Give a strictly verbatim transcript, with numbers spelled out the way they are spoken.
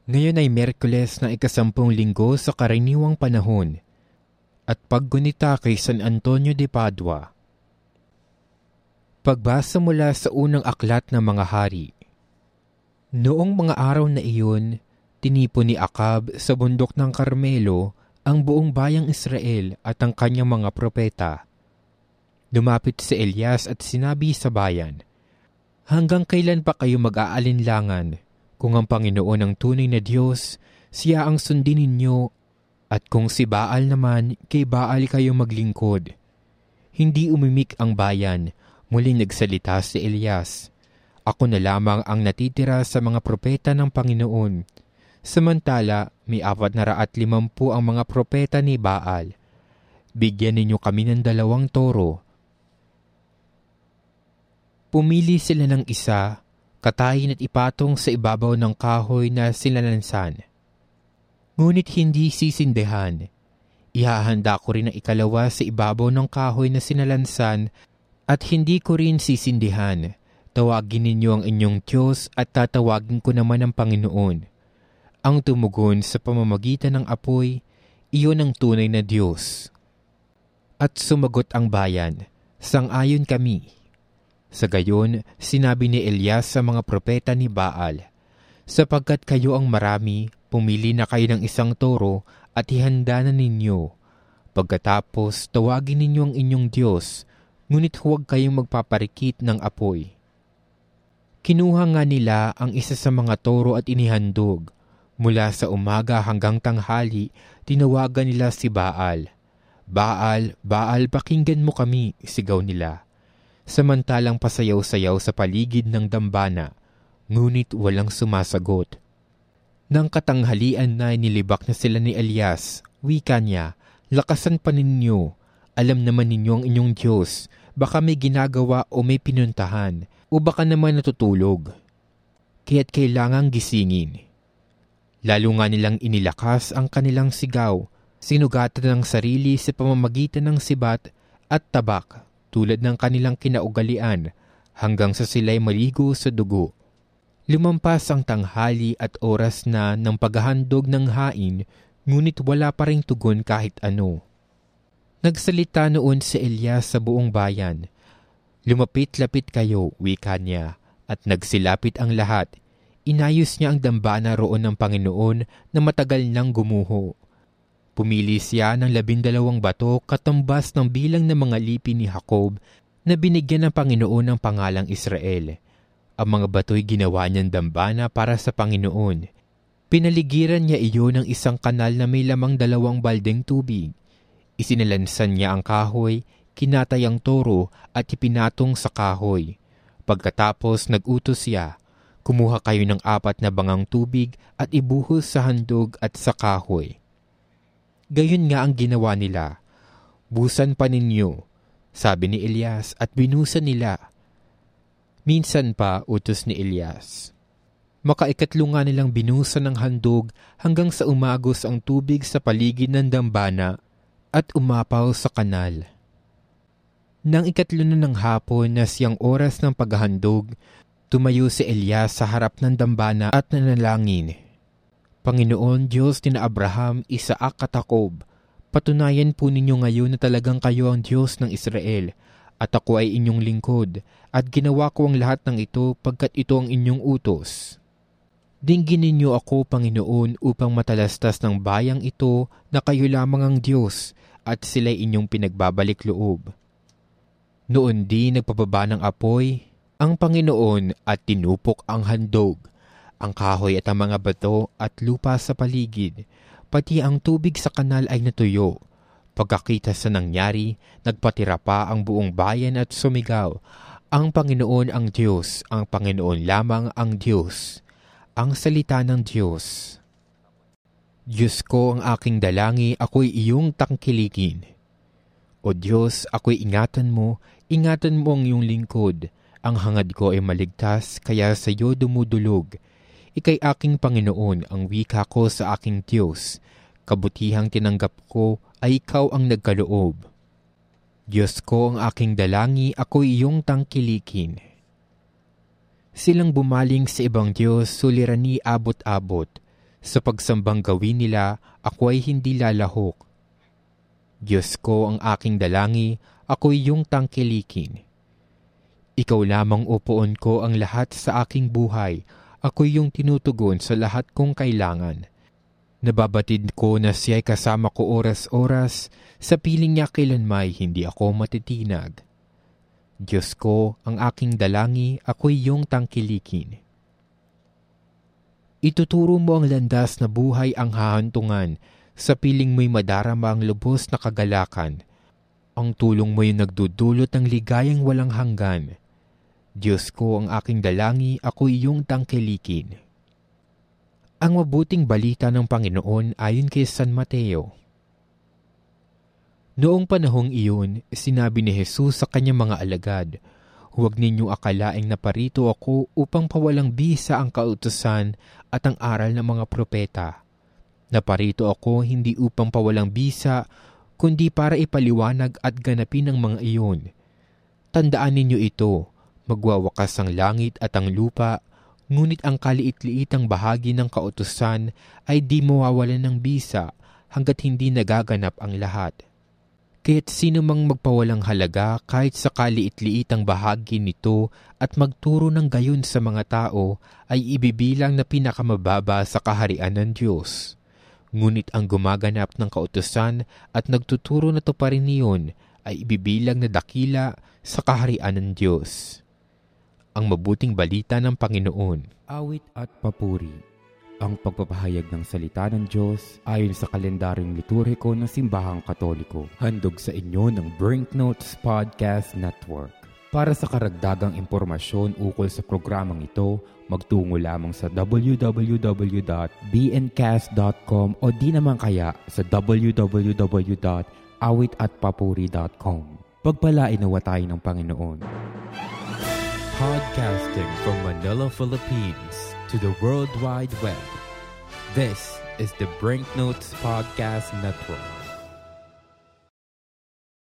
Ngayon ay Miyerkules na ikasampung linggo sa karaniwang panahon at paggunita kay San Antonio de Padua. Pagbasa mula sa unang aklat ng mga hari. Noong mga araw na iyon, tinipon ni Acab sa bundok ng Carmelo ang buong bayang Israel at ang kanyang mga propeta. Lumapit si Elias at sinabi sa bayan, "Hanggang kailan pa kayo mag-aalinlangan? Kung ang Panginoon ang tunay na Diyos, siya ang sundin ninyo, at kung si Baal naman, kay Baal kayo maglingkod." Hindi umimik ang bayan, muling nagsalita si Elias, "Ako na lamang ang natitira sa mga propeta ng Panginoon. Samantala, may apat na raat limampu ang mga propeta ni Baal. Bigyan ninyo kami ng dalawang toro." Pumili sila ng isa, katayin at ipatong sa ibabaw ng kahoy na sinalansan. Ngunit hindi sisindihan. Ihahanda ko rin ang ikalawa sa ibabaw ng kahoy na sinalansan at hindi ko rin sisindihan. Tawagin ninyo ang inyong Diyos at tatawagin ko naman ang Panginoon. Ang tumugon sa pamamagitan ng apoy, iyon ang tunay na Diyos. At sumagot ang bayan, "Sang-ayon kami." Sa gayon, sinabi ni Elias sa mga propeta ni Baal, "Sapagkat kayo ang marami, pumili na kayo ng isang toro at ihanda na ninyo. Pagkatapos, tawagin ninyo ang inyong Diyos, ngunit huwag kayong magpaparikit ng apoy." Kinuha nga nila ang isa sa mga toro at inihandog. Mula sa umaga hanggang tanghali, tinawagan nila si Baal. "Baal, Baal, pakinggan mo kami," sigaw nila. Samantalang pasayaw-sayaw sa paligid ng dambana, ngunit walang sumasagot. Nang katanghalian na nilibak na sila ni Elias, wika niya, "Lakasan pa ninyo. Alam naman ninyo ang inyong Diyos. Baka may ginagawa o may pinuntahan, o baka naman natutulog. Kaya't kailangang gisingin." Lalo nga nilang inilakas ang kanilang sigaw, sinugatan ng sarili sa pamamagitan ng sibat at tabak, tulad ng kanilang kinaugalian, hanggang sa sila'y maligo sa dugo. Lumampas ang tanghali at oras na ng paghahandog ng hain, ngunit wala pa ring tugon kahit ano. Nagsalita noon si Elias sa buong bayan, "Lumapit-lapit kayo," wika niya, at nagsilapit ang lahat. Inayos niya ang dambana roon ng Panginoon na matagal nang gumuho. Pumili siya ng labindalawang bato katumbas ng bilang ng mga lipi ni Jacob na binigyan ng Panginoon ng pangalang Israel. Ang mga bato'y ginawa niyang dambana para sa Panginoon. Pinaligiran niya iyon ng isang kanal na may lamang dalawang baldeng tubig. Isinalansan niya ang kahoy, kinatay ang toro at ipinatong sa kahoy. Pagkatapos nag-utos siya, "Kumuha kayo ng apat na bangang tubig at ibuhos sa handog at sa kahoy." Gayon nga ang ginawa nila. "Busan pa ninyo," sabi ni Elias, at binusan nila. Minsan pa utos ni Elias. Makaikatlo nga nilang binusan ng handog hanggang sa umagos ang tubig sa paligid ng dambana at umapaw sa kanal. Nang ikatlo na ng hapon na siyang oras ng paghahandog, tumayo si Elias sa harap ng dambana at nanalangin, "Panginoon Diyos ni Abraham, Isaac at Jacob, patunayan po ninyo ngayon na talagang kayo ang Diyos ng Israel, at ako ay inyong lingkod, at ginawa ko ang lahat ng ito pagkat ito ang inyong utos. Dinggin ninyo ako, Panginoon, upang matalastas ng bayang ito na kayo lamang ang Diyos, at sila'y inyong pinagbabalik loob." Noon din nagpababa ng apoy ang Panginoon at tinupok ang handog, ang kahoy at ang mga bato at lupa sa paligid, pati ang tubig sa kanal ay natuyo. Pagkakita sa nangyari, nagpatira pa ang buong bayan at sumigaw, "Ang Panginoon ang Diyos, ang Panginoon lamang ang Diyos." Ang salita ng Diyos. Diyos ko, ang aking dalangi, ako'y iyong tangkilikin. O Diyos, ako'y ingatan mo, ingatan mo ang iyong lingkod. Ang hangad ko ay maligtas, kaya sa iyo dumudulog. Ika'y aking Panginoon, ang wika ko sa aking Diyos. Kabutihang tinanggap ko ay ikaw ang nagkaloob. Diyos ko, ang aking dalangi, ako'y iyong tangkilikin. Silang bumaling sa ibang Diyos, sulirani abot-abot. Sa pagsambang gawin nila, ako ay hindi lalahok. Diyos ko ang aking dalangi, ako'y iyong tangkilikin. Ikaw lamang upuon ko ang lahat sa aking buhay, ako'y iyong tinutugon sa lahat kong kailangan. Nababatid ko na siya'y kasama ko oras-oras, sa piling niya kailanmay hindi ako matitinag. Diyos ko, ang aking dalangi, ako'y iyong tangkilikin. Ituturo mo ang landas na buhay ang hahantungan, sa piling mo'y madarama ang lubos na kagalakan. Ang tulong mo'y nagdudulot ng ligayang walang hanggan. Diyos ko, ang aking dalangi, ako'y iyong tangkilikin. Ang mabuting balita ng Panginoon ayon kay San Mateo. Noong panahong iyon, sinabi ni Jesus sa kanyang mga alagad, "Huwag ninyong akalaing naparito ako upang pawalang bisa ang kautusan at ang aral ng mga propeta. Naparito ako hindi upang pawalang bisa, kundi para ipaliwanag at ganapin ang mga iyon. Tandaan ninyo ito, magwawakas ang langit at ang lupa, ngunit ang kaliit-liitang bahagi ng kautusan ay di mawawalan ng bisa hanggat hindi nagaganap ang lahat. Kaya't sino mang magpawalang halaga kahit sa kaliit-liitang bahagi nito at magturo ng gayon sa mga tao ay ibibilang na pinakamababa sa kaharian ng Diyos. Ngunit ang gumaganap ng kautusan at nagtuturo na to pa rin niyon ay ibibilang na dakila sa kaharian ng Diyos." Ang mabuting balita ng Panginoon. Awit at papuri. Ang pagpapahayag ng salita ng Diyos ayon sa kalendaryong liturhiko ng Simbahang Katoliko. Handog sa inyo ng Brinknotes Podcast Network. Para sa karagdagang impormasyon ukol sa programang ito, magtungo lamang sa w w w dot b n cast dot com o di naman kaya sa w w w dot awit at papuri dot com. Pagpalain nawa tayo ng Panginoon. Podcasting from Manila, Philippines to the World Wide Web. This is the Brinknotes Podcast Network.